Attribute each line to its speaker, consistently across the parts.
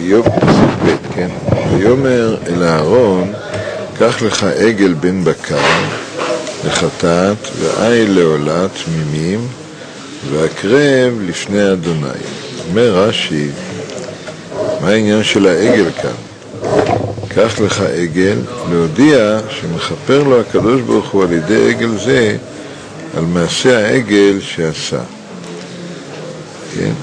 Speaker 1: כן? ויאמר אל אהרון, קח לך עגל בן בקר לחטאת ועיל לעולה תמימים והקרב לפני אדוני. אומר רש"י, מה העניין של העגל כאן? קח לך עגל, להודיע שמכפר לו הקדוש ברוך הוא על ידי עגל זה על מעשה העגל שעשה. כן?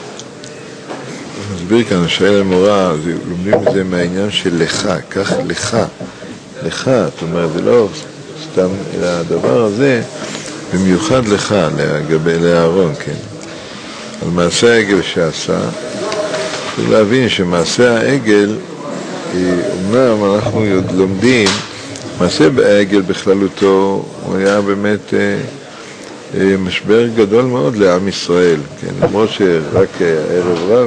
Speaker 1: נסביר כאן, השאלה המורה, לומדים את זה מהעניין של לך, קח לך, לך, זאת אומרת, זה לא סתם, אלא הדבר הזה במיוחד לך, לאהרון, כן? על מעשה העגל שעשה, צריך להבין שמעשה העגל, אומנם אנחנו לומדים, מעשה העגל בכללותו, הוא היה באמת משבר גדול מאוד לעם ישראל, כן? למרות שרק ערב רב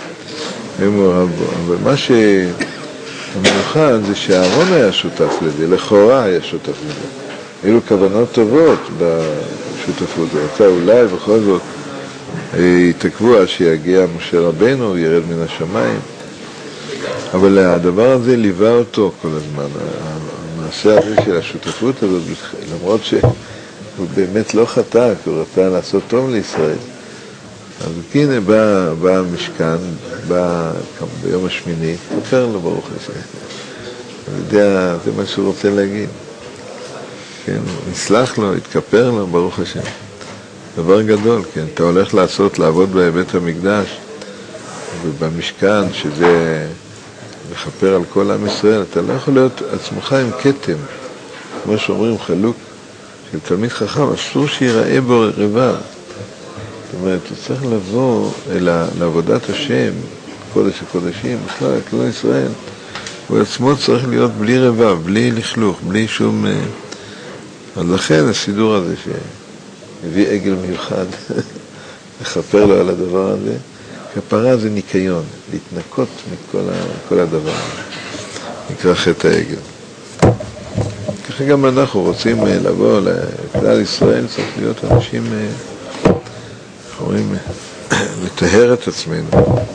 Speaker 1: אבל מה שהמיוחד זה שהאהרון היה שותף לזה, לכאורה היה שותף לזה. היו כוונות טובות בשותפות, זה יצא אולי בכל זאת התעכבו עד שיגיע משה רבנו, ירד מן השמיים, אבל הדבר הזה ליווה אותו כל הזמן, המעשה הזה של השותפות הזאת, למרות שהוא באמת לא חטא, הוא רצה לעשות טוב לישראל. אז הנה בא המשכן, בא ביום השמיני, תפר לו ברוך השם. אני יודע, זה מה שהוא רוצה להגיד. כן, נסלח לו, התכפר לו, ברוך השם. דבר גדול, כן, אתה הולך לעבוד בבית המקדש, ובמשכן, שזה לחפר על כל עם ישראל, אתה לא יכול להיות עצמך עם כתם, כמו שאומרים, חלוק של תלמיד חכם, אסור שיראה בו רבב. זאת אומרת, הוא צריך לבוא לעבודת השם, קודש הקודשים, בכלל, כלל ישראל, הוא עצמו צריך להיות בלי רבב, בלי לכלוך, בלי שום... אז לכן הסידור הזה שהביא עגל מיוחד, לחפר לו על הדבר הזה, כפרה זה ניקיון, להתנקות מכל הדבר הזה, נקרא חטא העגל. ככה גם אנחנו רוצים לבוא לכלל ישראל, צריך להיות אנשים... אומרים, לטהר את עצמנו.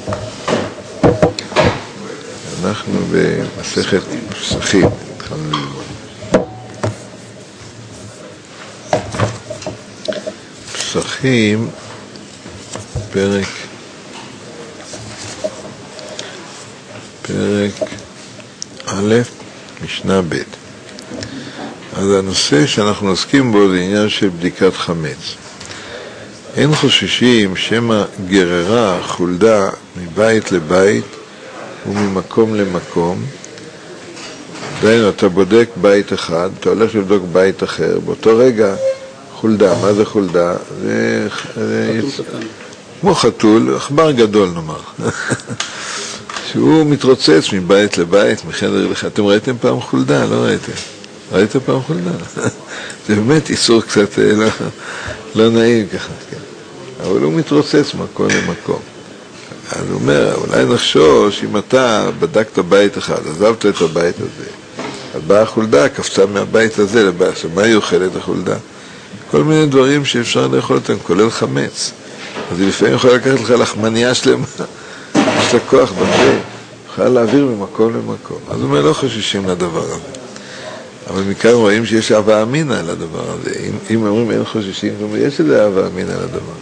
Speaker 1: אנחנו במסכת פסחים, התחלנו ללמוד. פסחים, פרק א', משנה ב'. אז הנושא שאנחנו עוסקים בו זה עניין של בדיקת חמץ. אין חוששים שמא גררה חולדה מבית לבית וממקום למקום. דיינו, אתה בודק בית אחד, אתה הולך לבדוק בית אחר, באותו רגע חולדה. מה זה חולדה? זה כמו חתול, עכבר גדול נאמר, שהוא מתרוצץ מבית לבית, מחדר לחדר. אתם ראיתם פעם חולדה? לא ראיתם? ראיתם פעם חולדה? זה באמת איסור קצת לא נעים ככה, כן. אבל הוא מתרוצץ מקום למקום. אז הוא אומר, אולי נחשוש, אם אתה בדקת בית אחד, עזבת את הבית הזה, אז באה החולדה, קפצה מהבית הזה לבית, עכשיו מה היא אוכלת החולדה? כל מיני דברים שאפשר לאכול אותם, כולל חמץ. אז היא לפעמים יכולה לקחת לך לחמניה שלמה, יש לה כוח בפה, יכולה להעביר ממקום למקום. אז הוא אומר, לא חוששים לדבר הזה. אבל מכאן רואים שיש אהבה אמינה לדבר הזה. אם אומרים אין חוששים, יש איזה אהבה אמינה לדבר.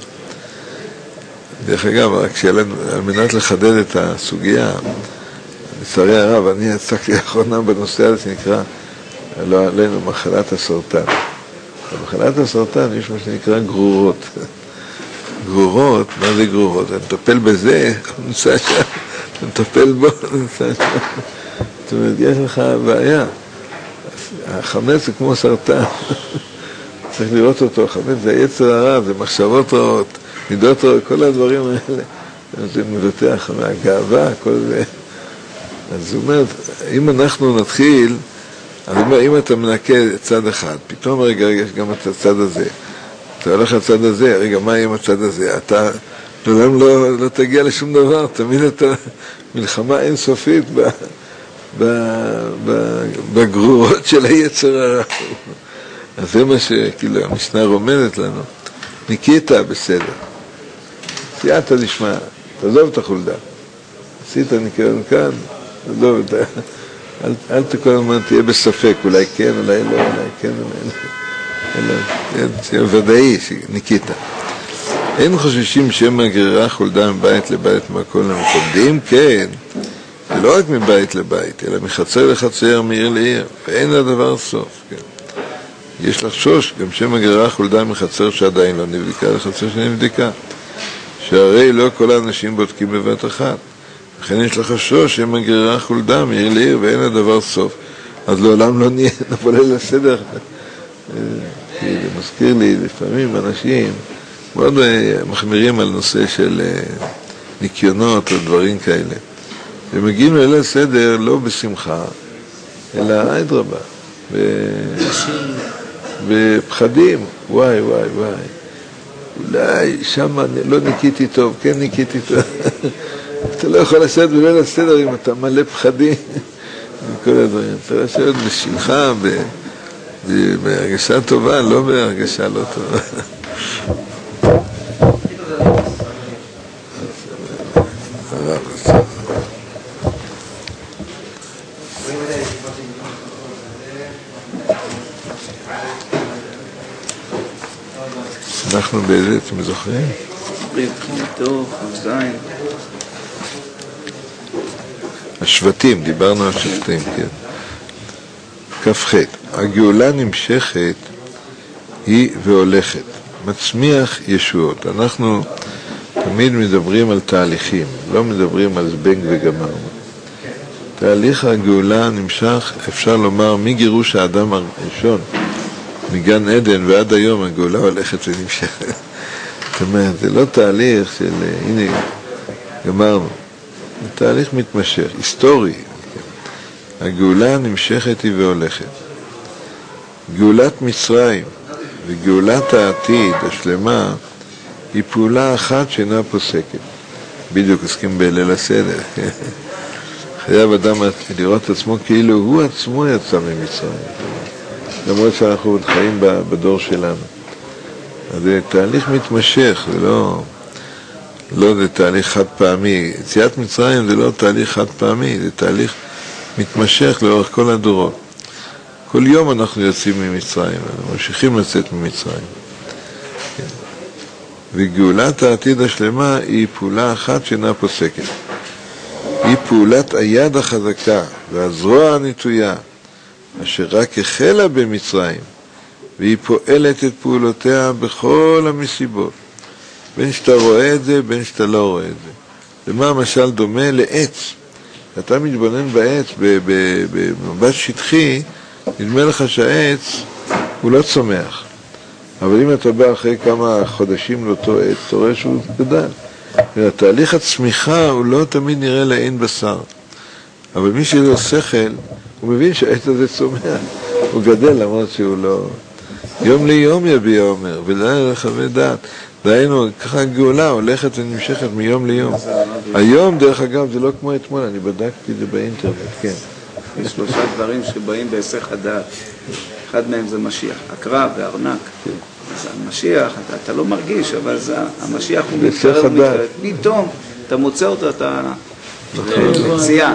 Speaker 1: דרך אגב, רק על מנת לחדד את הסוגיה, לצערי הרב, אני עסקתי לאחרונה בנושא הזה שנקרא, לא עלינו, מחלת הסרטן. במחלת הסרטן יש מה שנקרא גרורות. גרורות, מה זה גרורות? אני מטפל בזה, נמצא שם, אני מטפל בו, נמצא שם. זאת אומרת, יש לך בעיה. החמץ זה כמו סרטן. צריך לראות אותו, החמץ זה יצר הרע, זה מחשבות רעות, מידות רעות, כל הדברים האלה. זה מבטח מהגאווה, כל זה. אז הוא אומר, אם אנחנו נתחיל, אז הוא אומר, אם אתה מנקה צד אחד, פתאום רגע יש גם את הצד הזה. אתה הולך לצד הזה, רגע, מה עם הצד הזה? אתה לעולם לא תגיע לשום דבר, תמיד אתה מלחמה אינסופית בגרורות של היצר הרע. אז זה מה שכאילו המשנה רומזת לנו. ניקית, בסדר. סייעת לשמה, תעזוב את החולדה. עשית ניקיון כאן, לא, אל כל הזמן תהיה בספק, אולי כן, אולי לא, אולי כן, אולי לא. תהיה ודאי שניקית. אין חוששים שמא גרירה חולדה מבית לבית מהכל למקום. דעים כן, זה לא רק מבית לבית, אלא מחצר לחצר, מעיר לעיר, ואין לדבר סוף. כן. יש לחשוש גם שמא גרירה חולדה מחצר שעדיין לא נבדקה לחצר שנבדקה. שהרי לא כל האנשים בודקים בבת אחת. לכן יש לחשוש שמא גרירה חולדה מעיר לעיר ואין לדבר סוף. אז לעולם לא נבוא ליל הסדר. זה מזכיר לי לפעמים אנשים מאוד מחמירים על נושא של ניקיונות או דברים כאלה. ומגיעים ליל הסדר לא בשמחה, אלא אדרבה, בפחדים. וואי וואי וואי. אולי שם לא ניקיתי טוב, כן ניקיתי טוב. אתה לא יכול לשבת בליל הסדר אם אתה מלא פחדים וכל הדברים. אתה לא לשבת בשמחה, בהרגשה טובה, לא בהרגשה לא טובה. אנחנו באיזה, אתם זוכרים?
Speaker 2: טוב, חזיים.
Speaker 1: השבטים, דיברנו על השבטים, כן. כ"ח, הגאולה נמשכת היא והולכת, מצמיח ישועות. אנחנו תמיד מדברים על תהליכים, לא מדברים על זבנג וגמר. תהליך הגאולה נמשך, אפשר לומר, מגירוש האדם הראשון, מגן עדן ועד היום הגאולה הולכת ונמשכת. זאת אומרת, זה לא תהליך של, הנה, גמרנו. זה תהליך מתמשך, היסטורי. הגאולה נמשכת היא והולכת. גאולת מצרים וגאולת העתיד השלמה היא פעולה אחת שאינה פוסקת. בדיוק עוסקים בליל הסדר. חייב אדם לראות את עצמו כאילו הוא עצמו יצא ממצרים. למרות שאנחנו עוד חיים בדור שלנו. אז זה תהליך מתמשך, זה לא זה תהליך חד פעמי. יציאת מצרים זה לא תהליך חד פעמי, זה תהליך מתמשך לאורך כל הדורות. כל יום אנחנו יוצאים ממצרים, אנחנו ממשיכים לצאת ממצרים. וגאולת העתיד השלמה היא פעולה אחת שאינה פוסקת. היא פעולת היד החזקה והזרוע הנטויה, אשר רק החלה במצרים, והיא פועלת את פעולותיה בכל המסיבות. בין שאתה רואה את זה, בין שאתה לא רואה את זה. למה המשל דומה? לעץ. אתה מתבונן בעץ במבט שטחי, נדמה לך שהעץ הוא לא צומח. אבל אם אתה בא אחרי כמה חודשים לאותו עץ, אתה רואה שהוא גדל. התהליך הצמיחה הוא לא תמיד נראה לעין בשר. אבל מי שיש לו שכל, הוא מבין שהעץ הזה צומח. הוא גדל למרות שהוא לא... יום ליום יביע אומר, ולא לחווה דעת. דהיינו, ככה הגאולה הולכת ונמשכת מיום ליום. היום, דרך אגב, זה לא כמו אתמול, אני בדקתי את זה באינטרנט, כן.
Speaker 2: יש 3 דברים שבאים בהיסח הדעת. אחד מהם זה משיח, הקרב והארנק. אז המשיח, אתה לא מרגיש, אבל המשיח הוא מתקרב, פתאום, אתה מוצא אותו, אתה מציע.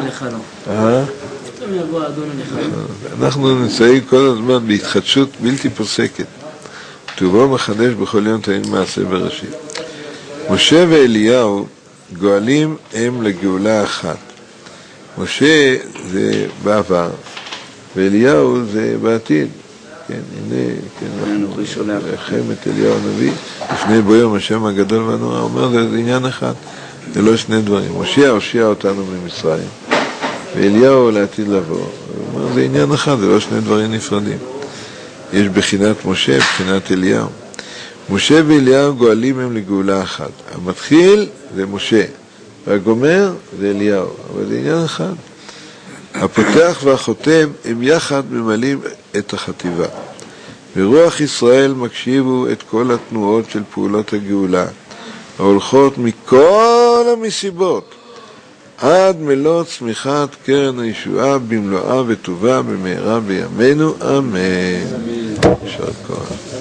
Speaker 1: אנחנו נמצאים כל הזמן בהתחדשות בלתי פוסקת. כתובו מחדש בכל יום תמיד מעשה בראשית. משה ואליהו גואלים הם לגאולה אחת. משה זה בעבר, ואליהו זה בעתיד. כן, הנה, כן, לכם את אליהו הנביא, לפני בוים השם הגדול והנורא, אומר זה עניין אחד, זה לא שני דברים. משה הושיע אותנו ממצרים, ואליהו לעתיד לבוא. הוא אומר, זה עניין אחד, זה לא שני דברים נפרדים. יש בחינת משה, בחינת אליהו. משה ואליהו גואלים הם לגאולה אחת. המתחיל זה משה, והגומר זה אליהו, אבל זה עניין אחד. הפותח והחותם הם יחד ממלאים את החטיבה. ברוח ישראל מקשיבו את כל התנועות של פעולות הגאולה, ההולכות מכל המסיבות, עד מלוא צמיחת קרן הישועה במלואה וטובה במהרה בימינו, אמן. יישר כוח.